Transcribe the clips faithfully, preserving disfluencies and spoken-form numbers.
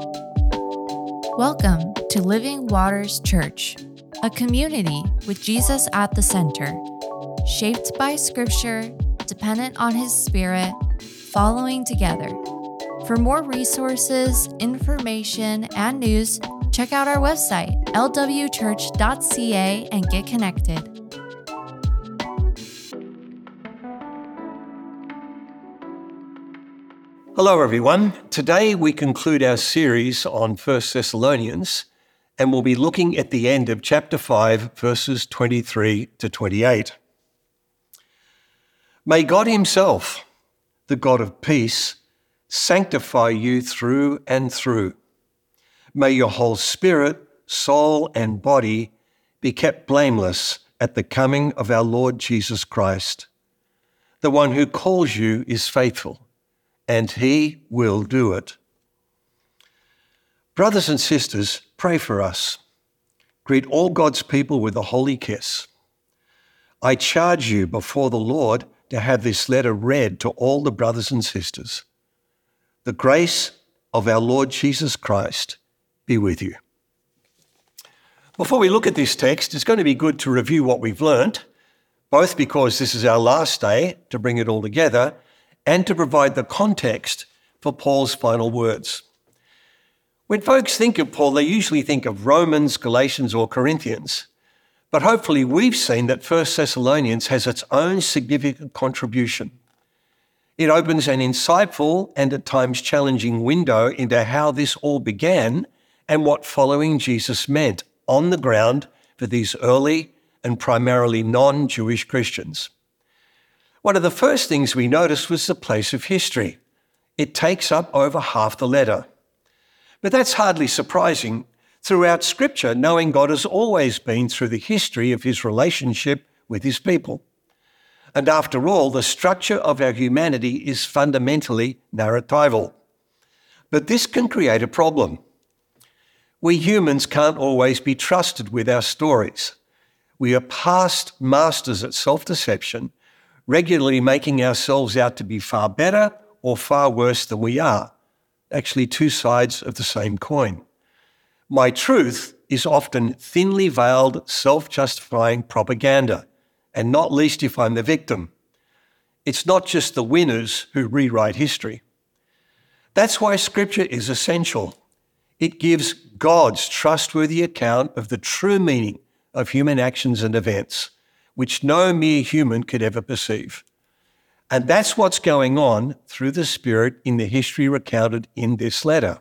Welcome to Living Waters Church, a community with Jesus at the center, shaped by Scripture, dependent on His Spirit, following together. For more resources, information, and news, check out our website, l w church dot c a, and get connected. Hello everyone. Today we conclude our series on First Thessalonians and we'll be looking at the end of chapter five, verses twenty-three to twenty-eight. May God Himself, the God of peace, sanctify you through and through. May your whole spirit, soul, and body be kept blameless at the coming of our Lord Jesus Christ. The one who calls you is faithful, and He will do it. Brothers and sisters, pray for us. Greet all God's people with a holy kiss. I charge you before the Lord to have this letter read to all the brothers and sisters. The grace of our Lord Jesus Christ be with you. Before we look at this text, it's going to be good to review what we've learnt, both because this is our last day to bring it all together and to provide the context for Paul's final words. When folks think of Paul, they usually think of Romans, Galatians, or Corinthians. But hopefully we've seen that First Thessalonians has its own significant contribution. It opens an insightful and at times challenging window into how this all began and what following Jesus meant on the ground for these early and primarily non-Jewish Christians. One of the first things we noticed was the place of history. It takes up over half the letter. But that's hardly surprising. Throughout Scripture, knowing God has always been through the history of His relationship with His people. And after all, the structure of our humanity is fundamentally narratival. But this can create a problem. We humans can't always be trusted with our stories. We are past masters at self-deception, regularly making ourselves out to be far better or far worse than we are. Actually, two sides of the same coin. My truth is often thinly veiled, self-justifying propaganda, and not least if I'm the victim. It's not just the winners who rewrite history. That's why Scripture is essential. It gives God's trustworthy account of the true meaning of human actions and events, which no mere human could ever perceive. And that's what's going on through the Spirit in the history recounted in this letter.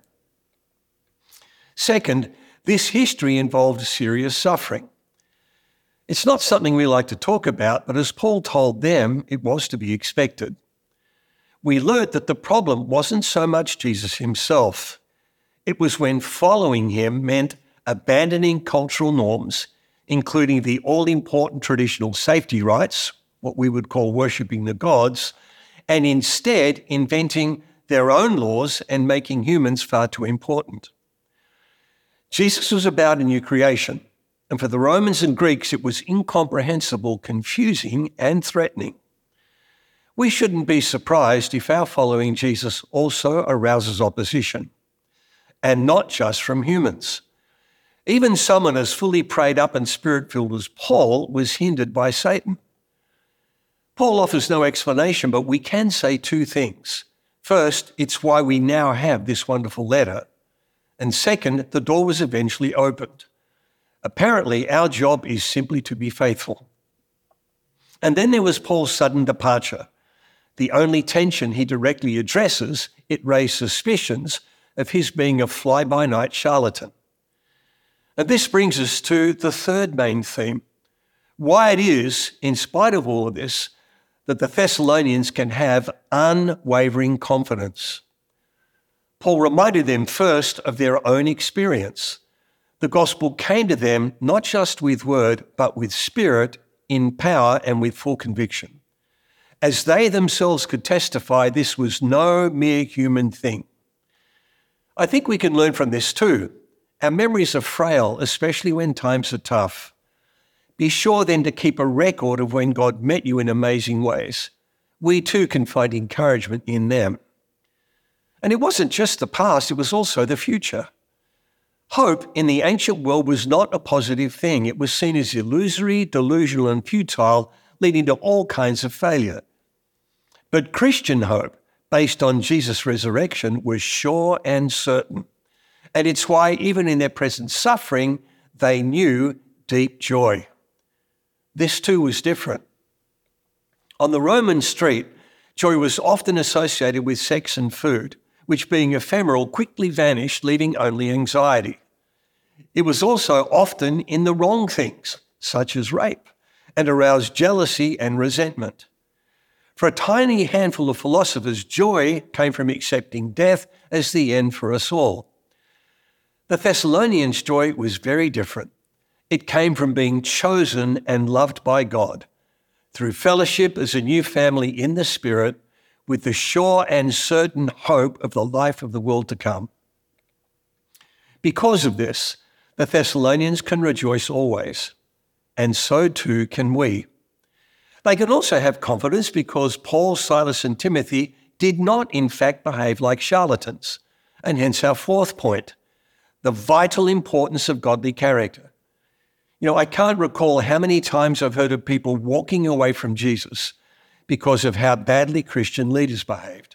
Second, this history involved serious suffering. It's not something we like to talk about, but as Paul told them, it was to be expected. We learnt that the problem wasn't so much Jesus Himself. It was when following Him meant abandoning cultural norms, including the all-important traditional safety rites, what we would call worshipping the gods, and instead inventing their own laws and making humans far too important. Jesus was about a new creation, and for the Romans and Greeks it was incomprehensible, confusing, and threatening. We shouldn't be surprised if our following Jesus also arouses opposition, and not just from humans. Even someone as fully prayed up and spirit-filled as Paul was hindered by Satan. Paul offers no explanation, but we can say two things. First, it's why we now have this wonderful letter. And second, the door was eventually opened. Apparently, our job is simply to be faithful. And then there was Paul's sudden departure. The only tension he directly addresses, it raised suspicions of his being a fly-by-night charlatan. And this brings us to the third main theme, why it is, in spite of all of this, that the Thessalonians can have unwavering confidence. Paul reminded them first of their own experience. The gospel came to them not just with word, but with spirit, in power, and with full conviction. As they themselves could testify, this was no mere human thing. I think we can learn from this too. Our memories are frail, especially when times are tough. Be sure then to keep a record of when God met you in amazing ways. We too can find encouragement in them. And it wasn't just the past, it was also the future. Hope in the ancient world was not a positive thing. It was seen as illusory, delusional, and futile, leading to all kinds of failure. But Christian hope, based on Jesus' resurrection, was sure and certain. And it's why, even in their present suffering, they knew deep joy. This too was different. On the Roman street, joy was often associated with sex and food, which being ephemeral quickly vanished, leaving only anxiety. It was also often in the wrong things, such as rape, and aroused jealousy and resentment. For a tiny handful of philosophers, joy came from accepting death as the end for us all. The Thessalonians' joy was very different. It came from being chosen and loved by God, through fellowship as a new family in the Spirit, with the sure and certain hope of the life of the world to come. Because of this, the Thessalonians can rejoice always, and so too can we. They can also have confidence because Paul, Silas, and Timothy did not, in fact, behave like charlatans, and hence our fourth point, the vital importance of godly character. You know, I can't recall how many times I've heard of people walking away from Jesus because of how badly Christian leaders behaved.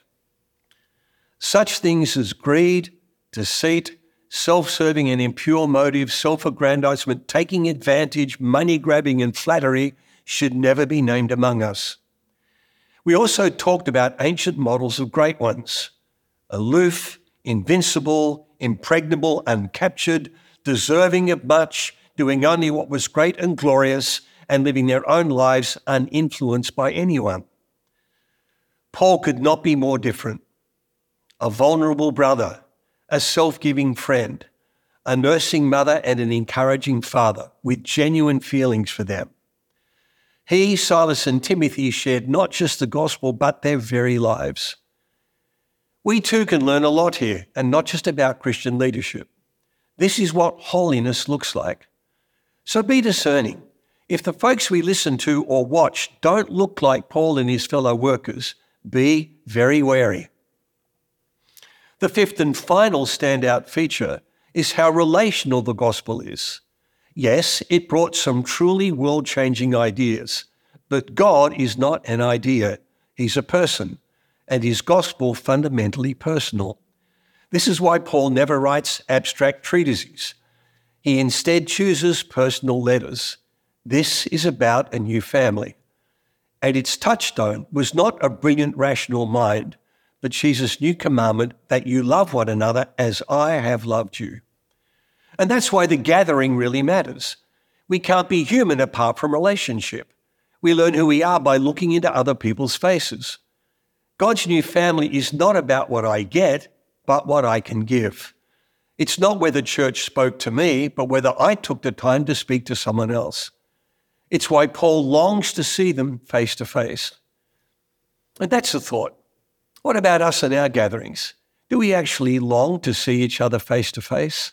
Such things as greed, deceit, self-serving and impure motives, self-aggrandizement, taking advantage, money-grabbing and flattery should never be named among us. We also talked about ancient models of great ones, aloof, invincible, impregnable, uncaptured, deserving of much, doing only what was great and glorious, and living their own lives uninfluenced by anyone. Paul could not be more different. A vulnerable brother, a self-giving friend, a nursing mother and an encouraging father with genuine feelings for them. He, Silas, and Timothy shared not just the gospel, but their very lives. We too can learn a lot here, and not just about Christian leadership. This is what holiness looks like. So be discerning. If the folks we listen to or watch don't look like Paul and his fellow workers, be very wary. The fifth and final standout feature is how relational the gospel is. Yes, it brought some truly world-changing ideas, but God is not an idea. He's a person, and his gospel fundamentally personal. This is why Paul never writes abstract treatises. He instead chooses personal letters. This is about a new family. And its touchstone was not a brilliant rational mind, but Jesus' new commandment that you love one another as I have loved you. And that's why the gathering really matters. We can't be human apart from relationship. We learn who we are by looking into other people's faces. God's new family is not about what I get, but what I can give. It's not whether church spoke to me, but whether I took the time to speak to someone else. It's why Paul longs to see them face to face. And that's the thought. What about us and our gatherings? Do we actually long to see each other face to face?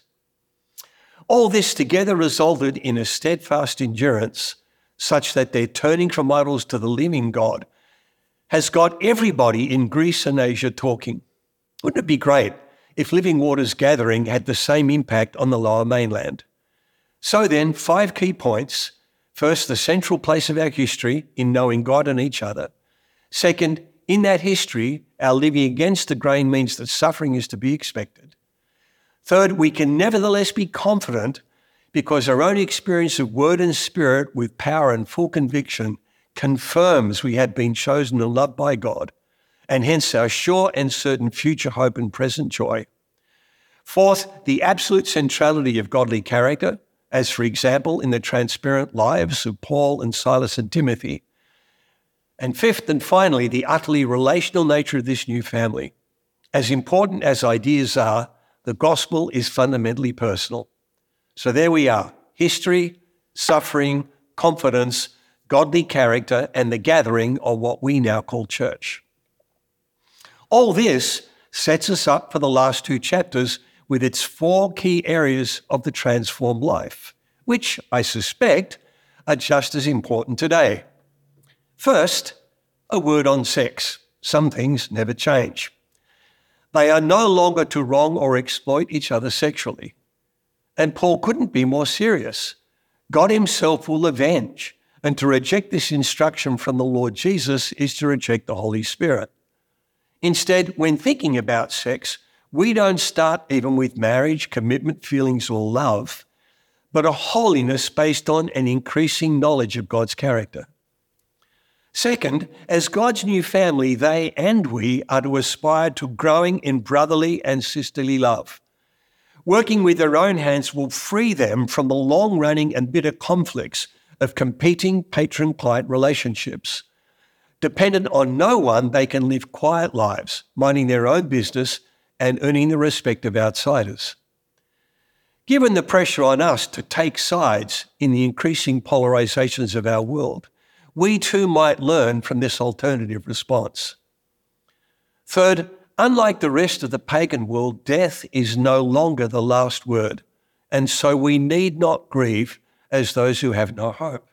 All this together resulted in a steadfast endurance such that their turning from idols to the living God has got everybody in Greece and Asia talking. Wouldn't it be great if Living Waters gathering had the same impact on the Lower Mainland? So then, five key points. First, the central place of our history in knowing God and each other. Second, in that history, our living against the grain means that suffering is to be expected. Third, we can nevertheless be confident because our own experience of word and spirit with power and full conviction confirms we had been chosen and loved by God, and hence our sure and certain future hope and present joy. Fourth, the absolute centrality of godly character, as for example in the transparent lives of Paul and Silas and Timothy. And fifth and finally, the utterly relational nature of this new family. As important as ideas are, the gospel is fundamentally personal. So there we are, history, suffering, confidence, godly character, and the gathering of what we now call church. All this sets us up for the last two chapters with its four key areas of the transformed life, which I suspect are just as important today. First, a word on sex. Some things never change. They are no longer to wrong or exploit each other sexually. And Paul couldn't be more serious. God himself will avenge, and to reject this instruction from the Lord Jesus is to reject the Holy Spirit. Instead, when thinking about sex, we don't start even with marriage, commitment, feelings, or love, but a holiness based on an increasing knowledge of God's character. Second, as God's new family, they and we are to aspire to growing in brotherly and sisterly love. Working with their own hands will free them from the long-running and bitter conflicts of competing patron-client relationships. Dependent on no one, they can live quiet lives, minding their own business and earning the respect of outsiders. Given the pressure on us to take sides in the increasing polarizations of our world, we too might learn from this alternative response. Third, unlike the rest of the pagan world, death is no longer the last word, and so we need not grieve as those who have no hope.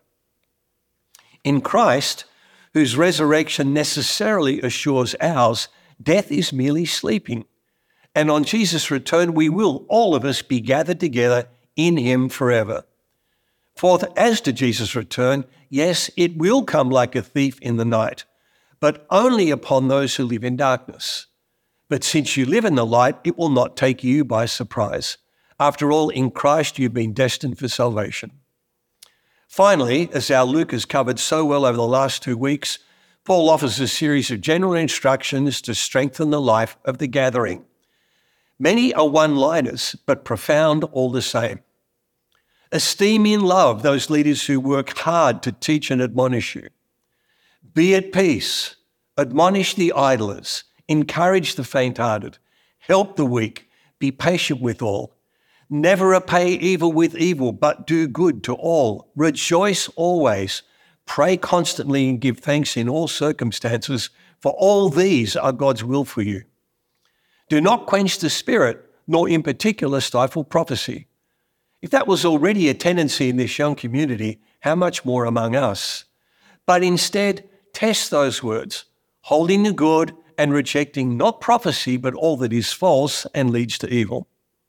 In Christ, whose resurrection necessarily assures ours, death is merely sleeping, and on Jesus' return we will, all of us, be gathered together in him forever. Fourth, as to Jesus' return, yes, it will come like a thief in the night, but only upon those who live in darkness. But since you live in the light, it will not take you by surprise. After all, in Christ you've been destined for salvation. Finally, as our Luke has covered so well over the last two weeks, Paul offers a series of general instructions to strengthen the life of the gathering. Many are one-liners, but profound all the same. Esteem in love those leaders who work hard to teach and admonish you. Be at peace. Admonish the idlers. Encourage the faint-hearted. Help the weak. Be patient with all. Never repay evil with evil, but do good to all. Rejoice always. Pray constantly and give thanks in all circumstances, for all these are God's will for you. Do not quench the spirit, nor in particular stifle prophecy. If that was already a tendency in this young community, how much more among us? But instead, test those words, holding the good and rejecting not prophecy, but all that is false and leads to evil.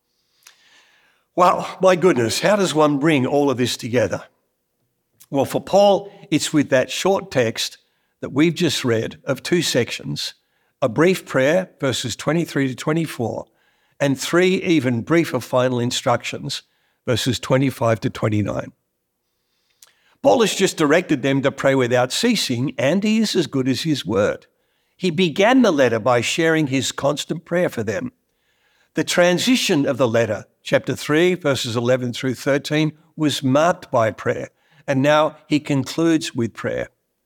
Well, my goodness, how does one bring all of this together? Well, for Paul, it's with that short text that we've just read of two sections, a brief prayer, verses twenty-three to twenty-four, and three even briefer final instructions, verses twenty-five to twenty-nine. Paul has just directed them to pray without ceasing, and he is as good as his word. He began the letter by sharing his constant prayer for them. The transition of the letter, chapter three, verses eleven through thirteen, was marked by prayer, and now he concludes with prayer.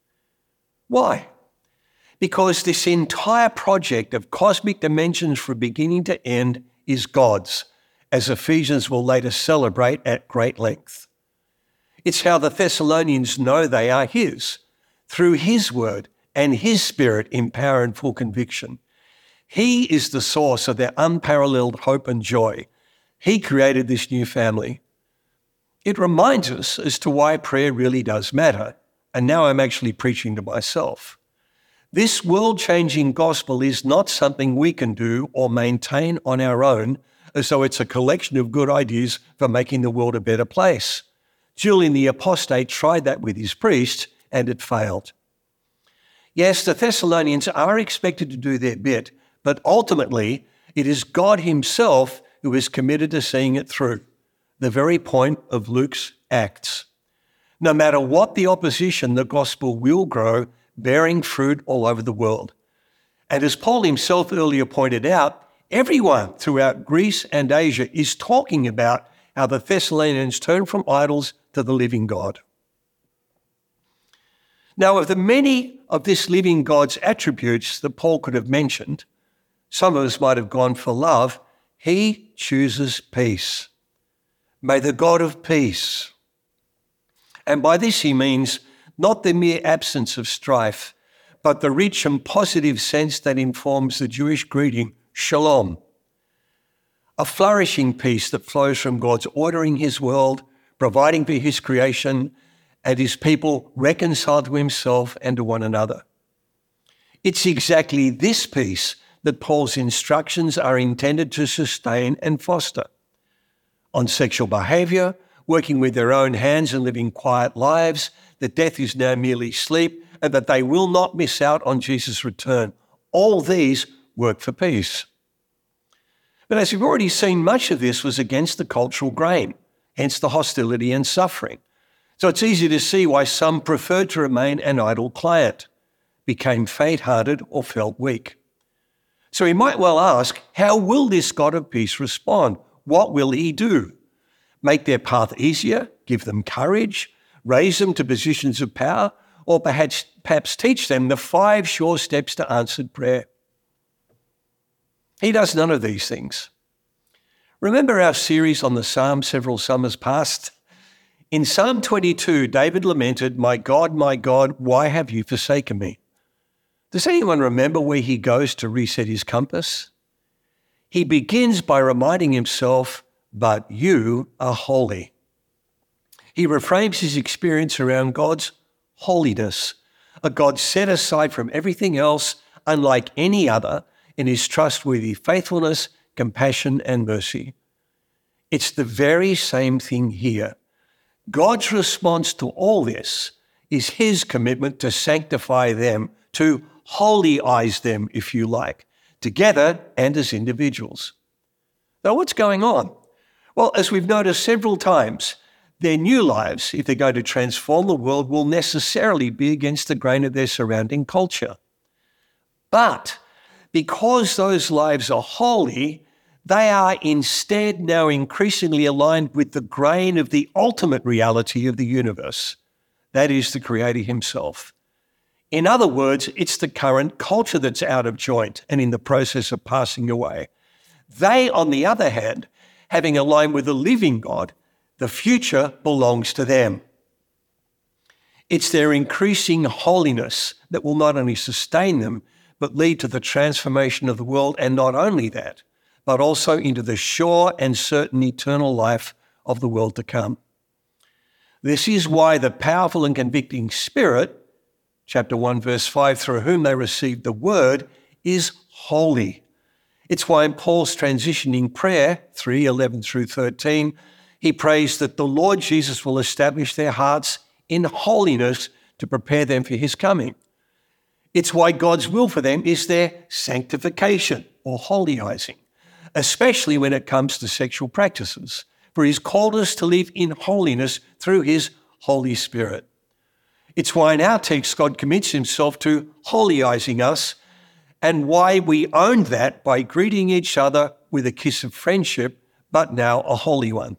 Why? Because this entire project of cosmic dimensions from beginning to end is God's, as Ephesians will later celebrate at great length. It's how the Thessalonians know they are his, through his word and his spirit in power and full conviction. He is the source of their unparalleled hope and joy. He created this new family. It reminds us as to why prayer really does matter, and now I'm actually preaching to myself. This world-changing gospel is not something we can do or maintain on our own, as though it's a collection of good ideas for making the world a better place. Julian the Apostate tried that with his priests, and it failed. Yes, the Thessalonians are expected to do their bit, but ultimately it is God himself who is committed to seeing it through, the very point of Luke's Acts. No matter what the opposition, the gospel will grow, bearing fruit all over the world. And as Paul himself earlier pointed out, everyone throughout Greece and Asia is talking about how the Thessalonians turned from idols to the living God. Now, of the many of this living God's attributes that Paul could have mentioned, some of us might have gone for love, he chooses peace. May the God of peace. And by this he means not the mere absence of strife, but the rich and positive sense that informs the Jewish greeting, shalom. A flourishing peace that flows from God's ordering his world, providing for his creation, and his people reconciled to himself and to one another. It's exactly this peace that Paul's instructions are intended to sustain and foster. On sexual behaviour, working with their own hands and living quiet lives, that death is now merely sleep, and that they will not miss out on Jesus' return. All these work for peace. But as we've already seen, much of this was against the cultural grain, hence the hostility and suffering. So it's easy to see why some preferred to remain an idle client, became faint-hearted or felt weak. So we might well ask, how will this God of peace respond? What will he do? Make their path easier, give them courage, raise them to positions of power, or perhaps, perhaps teach them the five sure steps to answered prayer? He does none of these things. Remember our series on the Psalms several summers past? In Psalm twenty-two, David lamented, "My God, my God, why have you forsaken me?" Does anyone remember where he goes to reset his compass? He begins by reminding himself, "But you are holy." He reframes his experience around God's holiness, a God set aside from everything else, unlike any other, in his trustworthy faithfulness, compassion, and mercy. It's the very same thing here. God's response to all this is his commitment to sanctify them, to holyize them, if you like, together and as individuals. Now, what's going on? Well, as we've noticed several times, their new lives, if they're going to transform the world, will necessarily be against the grain of their surrounding culture. But because those lives are holy, they are instead now increasingly aligned with the grain of the ultimate reality of the universe. That is the Creator himself. In other words, it's the current culture that's out of joint and in the process of passing away. They, on the other hand, having aligned with the living God, the future belongs to them. It's their increasing holiness that will not only sustain them, but lead to the transformation of the world, and not only that, but also into the sure and certain eternal life of the world to come. This is why the powerful and convicting Spirit, chapter one, verse five, through whom they received the word, is holy. It's why in Paul's transitioning prayer, three, eleven through thirteen, he prays that the Lord Jesus will establish their hearts in holiness to prepare them for his coming. It's why God's will for them is their sanctification or holyizing, especially when it comes to sexual practices, for he's called us to live in holiness through his Holy Spirit. It's why in our text God commits himself to holyizing us, and why we own that by greeting each other with a kiss of friendship, but now a holy one.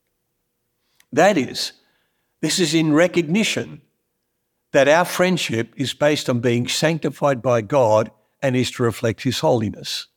That is, this is in recognition that our friendship is based on being sanctified by God and is to reflect his holiness.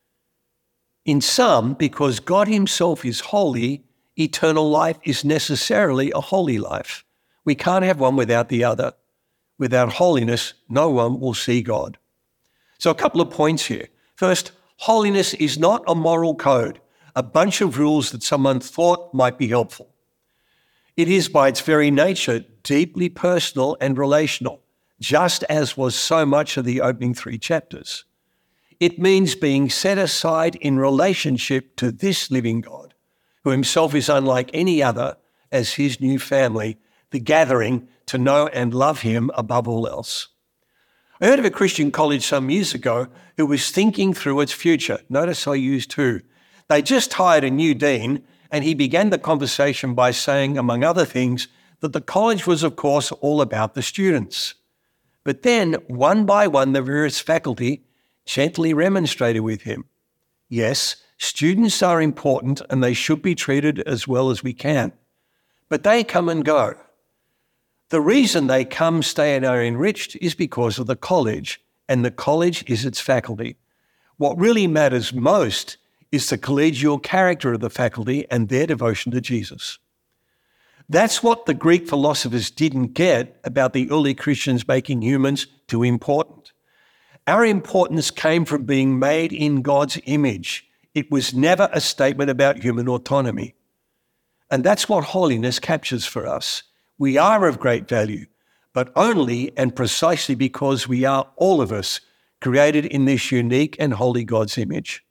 In sum, because God himself is holy, eternal life is necessarily a holy life. We can't have one without the other. Without holiness, no one will see God. So a couple of points here. First, holiness is not a moral code, a bunch of rules that someone thought might be helpful. It is by its very nature deeply personal and relational, just as was so much of the opening three chapters. It means being set aside in relationship to this living God, who himself is unlike any other, as his new family, the gathering to know and love him above all else. I heard of a Christian college some years ago who was thinking through its future. Notice I used who. They just hired a new dean, and he began the conversation by saying, among other things, that the college was, of course, all about the students. But then, one by one, the various faculty gently remonstrated with him. Yes, students are important and they should be treated as well as we can. But they come and go. The reason they come, stay, and are enriched is because of the college, and the college is its faculty. What really matters most is the collegial character of the faculty and their devotion to Jesus. That's what the Greek philosophers didn't get about the early Christians making humans too important. Our importance came from being made in God's image. It was never a statement about human autonomy. And that's what holiness captures for us. We are of great value, but only and precisely because we are, all of us, created in this unique and holy God's image.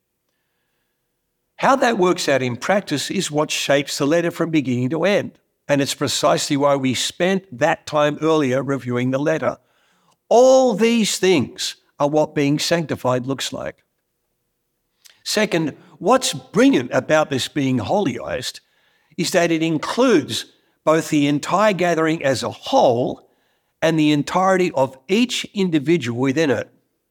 How that works out in practice is what shapes the letter from beginning to end. And it's precisely why we spent that time earlier reviewing the letter. All these things are what being sanctified looks like. Second, what's brilliant about this being holiized is that it includes both the entire gathering as a whole and the entirety of each individual within it.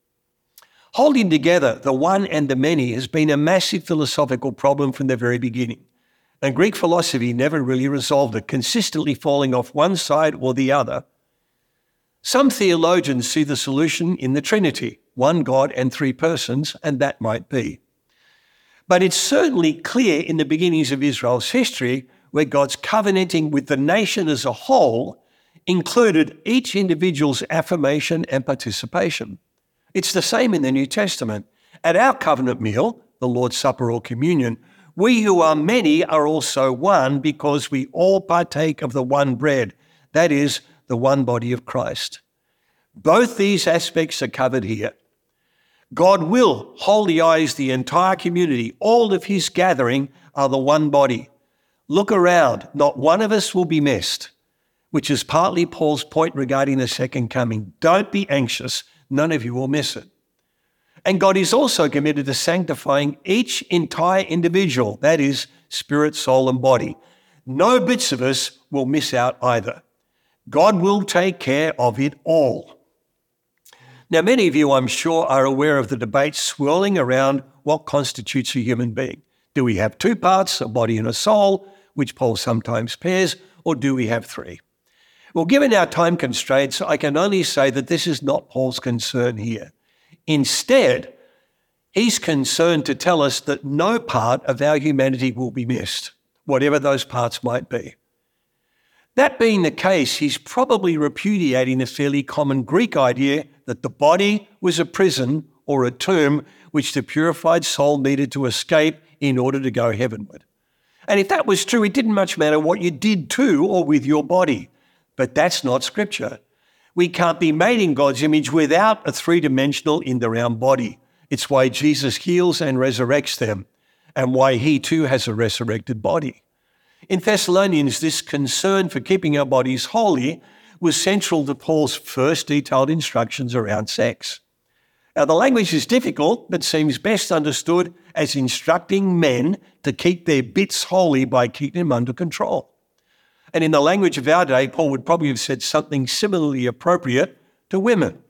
Holding together the one and the many has been a massive philosophical problem from the very beginning, and Greek philosophy never really resolved it, consistently falling off one side or the other. Some theologians see the solution in the Trinity, one God and three persons, and that might be. But it's certainly clear in the beginnings of Israel's history, where God's covenanting with the nation as a whole included each individual's affirmation and participation. It's the same in the New Testament. At our covenant meal, the Lord's Supper or communion, we who are many are also one because we all partake of the one bread, that is, the one body of Christ. Both these aspects are covered here. God will holyize the entire community. All of his gathering are the one body. Look around, not one of us will be missed, which is partly Paul's point regarding the second coming. Don't be anxious. None of you will miss it. And God is also committed to sanctifying each entire individual, that is, spirit, soul, and body. No bits of us will miss out either. God will take care of it all. Now, many of you, I'm sure, are aware of the debate swirling around what constitutes a human being. Do we have two parts, a body and a soul, which Paul sometimes pairs, or do we have three? Well, given our time constraints, I can only say that this is not Paul's concern here. Instead, he's concerned to tell us that no part of our humanity will be missed, whatever those parts might be. That being the case, he's probably repudiating the fairly common Greek idea that the body was a prison or a tomb which the purified soul needed to escape in order to go heavenward. And if that was true, it didn't much matter what you did to or with your body. But that's not Scripture. We can't be made in God's image without a three-dimensional in the round body. It's why Jesus heals and resurrects them, and why he too has a resurrected body. In Thessalonians, this concern for keeping our bodies holy was central to Paul's first detailed instructions around sex. Now, the language is difficult, but seems best understood as instructing men to keep their bits holy by keeping them under control. And in the language of our day, Paul would probably have said something similarly appropriate to women.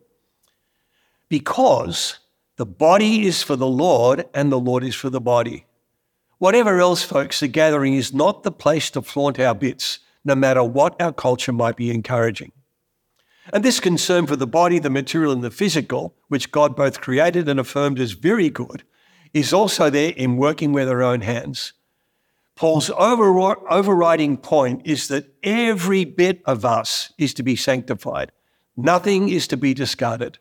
Because the body is for the Lord and the Lord is for the body. Whatever else, folks, the gathering is not the place to flaunt our bits, no matter what our culture might be encouraging. And this concern for the body, the material and the physical, which God both created and affirmed as very good, is also there in working with our own hands. Paul's over- overriding point is that every bit of us is to be sanctified. Nothing is to be discarded.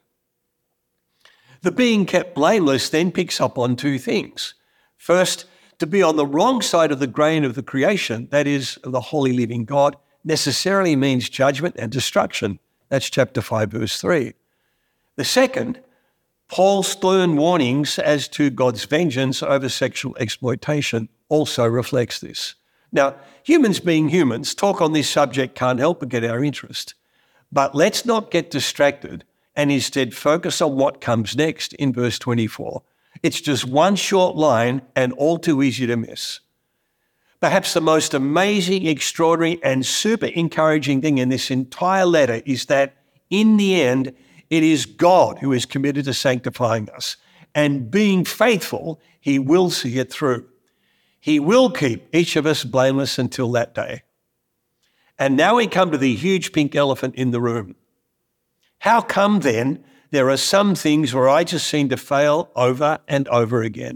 The being kept blameless then picks up on two things. First, to be on the wrong side of the grain of the creation, that is, of the holy living God, necessarily means judgment and destruction. That's chapter five, verse three. The second, Paul's stern warnings as to God's vengeance over sexual exploitation also reflects this. Now, humans being humans, talk on this subject can't help but get our interest. But let's not get distracted and instead focus on what comes next in verse twenty-four. It's just one short line and all too easy to miss. Perhaps the most amazing, extraordinary, and super encouraging thing in this entire letter is that, in the end, it is God who is committed to sanctifying us. And being faithful, he will see it through. He will keep each of us blameless until that day. And now we come to the huge pink elephant in the room. How come then there are some things where I just seem to fail over and over again?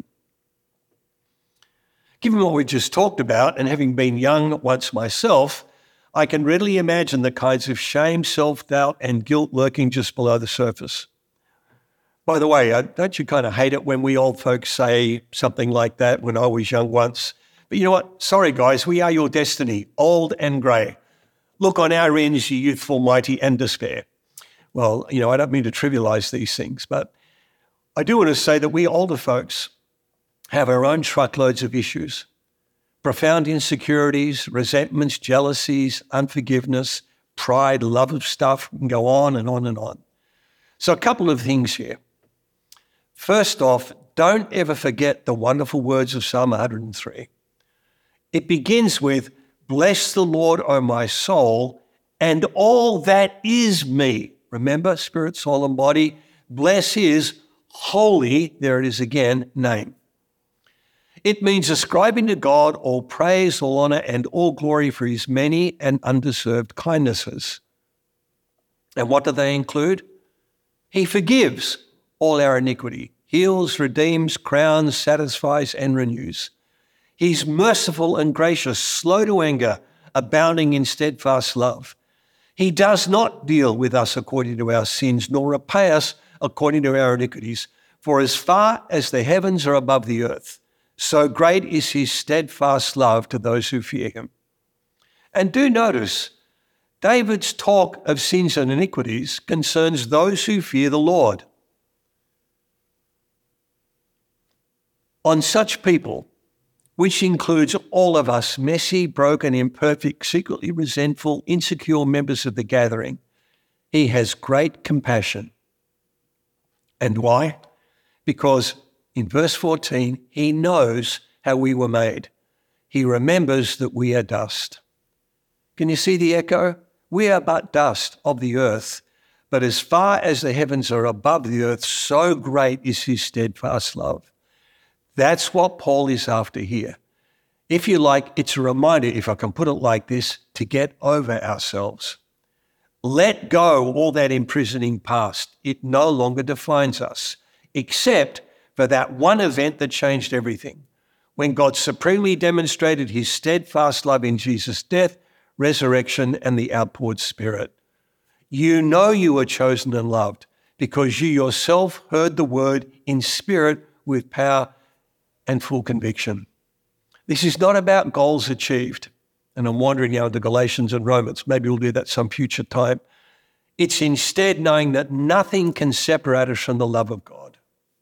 Given what we just talked about, and having been young once myself, I can readily imagine the kinds of shame, self-doubt, and guilt lurking just below the surface. By the way, don't you kind of hate it when we old folks say something like that? When I was young once. But you know what? Sorry, guys, we are your destiny, old and grey. Look on our ends, ye youthful, mighty, and despair. Well, you know, I don't mean to trivialize these things, but I do want to say that we older folks have our own truckloads of issues, profound insecurities, resentments, jealousies, unforgiveness, pride, love of stuff, we can go on and on and on. So a couple of things here. First off, don't ever forget the wonderful words of Psalm one hundred three. It begins with, "Bless the Lord, O my soul, and all that is me." Remember, spirit, soul, and body. Bless his holy, there it is again, name. It means ascribing to God all praise, all honor, and all glory for his many and undeserved kindnesses. And what do they include? He forgives all our iniquity, heals, redeems, crowns, satisfies, and renews. He's merciful and gracious, slow to anger, abounding in steadfast love. He does not deal with us according to our sins, nor repay us according to our iniquities. For as far as the heavens are above the earth, so great is his steadfast love to those who fear him. And do notice, David's talk of sins and iniquities concerns those who fear the Lord. On such people, which includes all of us messy, broken, imperfect, secretly resentful, insecure members of the gathering, he has great compassion. And why? Because in verse fourteen, he knows how we were made. He remembers that we are dust. Can you see the echo? We are but dust of the earth, but as far as the heavens are above the earth, so great is his steadfast love. That's what Paul is after here. If you like, it's a reminder, if I can put it like this, to get over ourselves. Let go all that imprisoning past. It no longer defines us, except for that one event that changed everything, when God supremely demonstrated his steadfast love in Jesus' death, resurrection, and the outpoured Spirit. You know you were chosen and loved because you yourself heard the word in spirit with power and full conviction. This is not about goals achieved. And I'm wandering now into Galatians and Romans. Maybe we'll do that some future time. It's instead knowing that nothing can separate us from the love of God.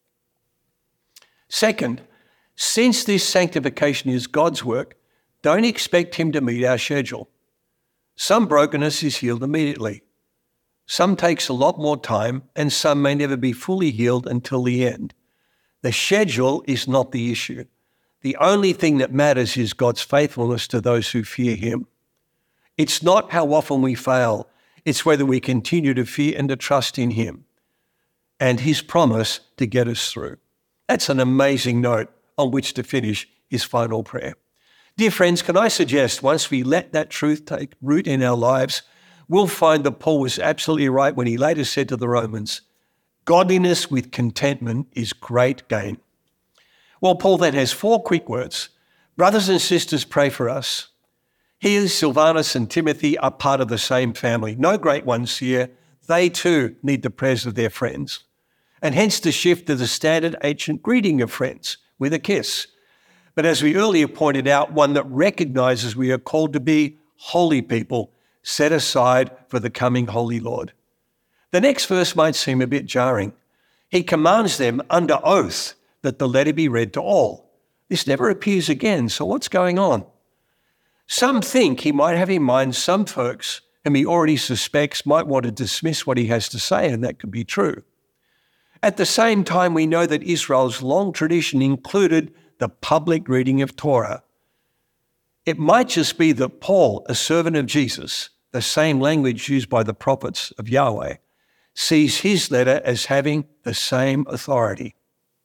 Second, since this sanctification is God's work, don't expect him to meet our schedule. Some brokenness is healed immediately. Some takes a lot more time, and some may never be fully healed until the end. The schedule is not the issue. The only thing that matters is God's faithfulness to those who fear him. It's not how often we fail. It's whether we continue to fear and to trust in him and his promise to get us through. That's an amazing note on which to finish his final prayer. Dear friends, can I suggest once we let that truth take root in our lives, we'll find that Paul was absolutely right when he later said to the Romans, "Godliness with contentment is great gain." Well, Paul then has four quick words. Brothers and sisters, pray for us. He, Silvanus and Timothy are part of the same family. No great ones here. They too need the prayers of their friends. And hence the shift to the standard ancient greeting of friends with a kiss. But as we earlier pointed out, one that recognizes we are called to be holy people, set aside for the coming Holy Lord. The next verse might seem a bit jarring. He commands them under oath that the letter be read to all. This never appears again, so what's going on? Some think he might have in mind some folks whom he already suspects might want to dismiss what he has to say, and that could be true. At the same time, we know that Israel's long tradition included the public reading of Torah. It might just be that Paul, a servant of Jesus, the same language used by the prophets of Yahweh, sees his letter as having the same authority.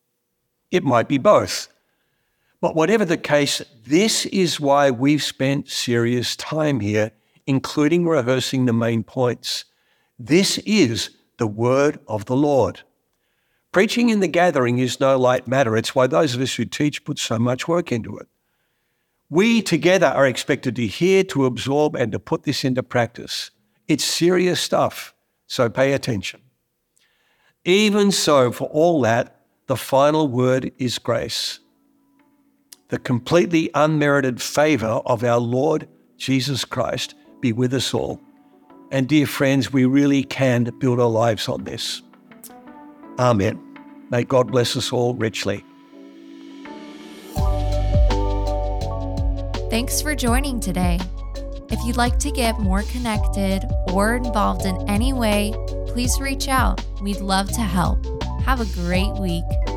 It might be both. But whatever the case, this is why we've spent serious time here, including rehearsing the main points. This is the word of the Lord. Preaching in the gathering is no light matter. It's why those of us who teach put so much work into it. We together are expected to hear, to absorb, and to put this into practice. It's serious stuff, so pay attention. Even so, for all that, the final word is grace. The completely unmerited favor of our Lord Jesus Christ be with us all. And dear friends, we really can build our lives on this. Amen. May God bless us all richly. Thanks for joining today. If you'd like to get more connected or involved in any way, please reach out. We'd love to help. Have a great week.